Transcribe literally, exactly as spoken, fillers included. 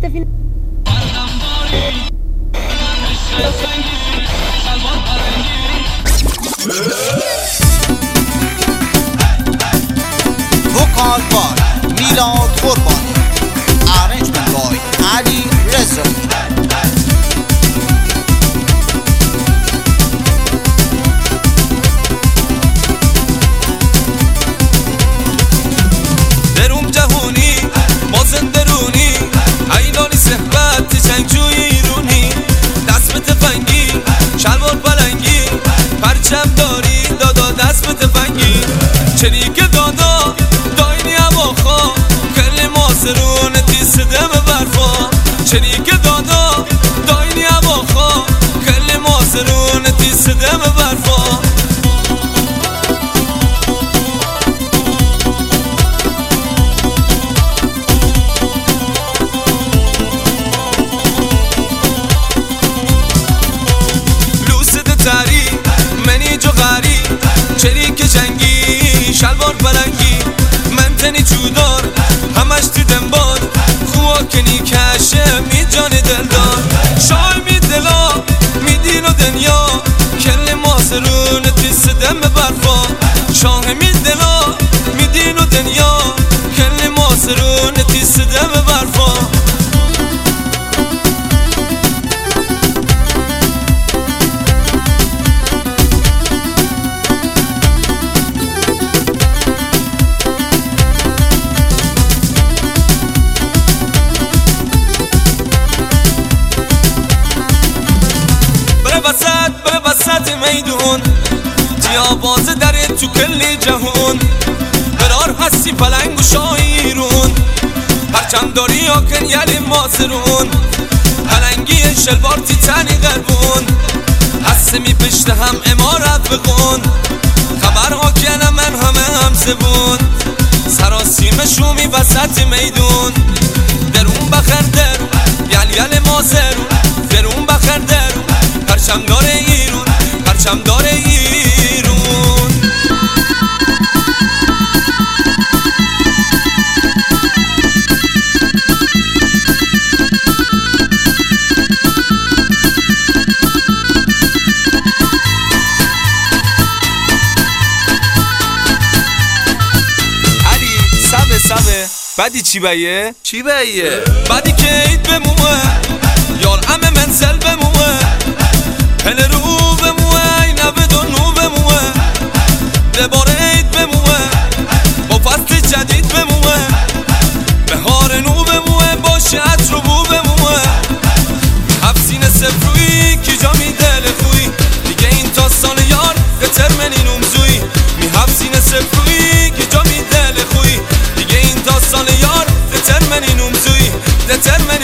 سفینه وکال بای میلاد قربانی، ارنجمنت بای علی رضایی. دروم جهونی مازن درونی ایلانی صحبت جنگجوی ایرونی، دست به تفنگی شلوار پلنگی، پرچم داری دادا دست به تفنگی، چریک دادا داینی هواخوا کل ماسرون تیسدم برفا، چریک دادا داینی هواخوا کل ماسرون تیسدم برفا. چریک جنگی شلوار پلنگی، من تنی چودار همش تو دنبال، خواه کنی کشه می جان دلدار، شای می دلا می دین و دنیا کل ماسرون تیسدم برفا، شاه می دلا می دین و دنیا کل ماسرون تیسدم برفا. وسط بره وسط میدون تیا باز داره تو کلی جهون، برار هستی پلنگ و شایرون، پرچم داری یا کن یلی ماسرون، پلنگی شلوار تی تنی غربون، هسته می پشت هم امارت بخون، خبرها کنم من همه هم زبون، سراسیم شومی وسط میدون، درون بخر درون یل یل ماسرون، درون بخر درون پرچم داره ایرون، پرچم داره ایرون. علی سبه سبه بعدی چی بیه؟ چی بیه؟ بعدی که اید بموه یار امه منزل بموه، پل رو بموه اینه بدون نو بموه، دباره عید بموه با فصل جدید بموه، بهار نو بموه باشه عطر و بو بموه، حفظین سفروی کی جا می دل خوی دیگه این تا سال یار دترمنین اومزوی، می حفظین سفروی کی جا می دل خوی دیگه این تا سال یار دترمنین اومزوی دترمنین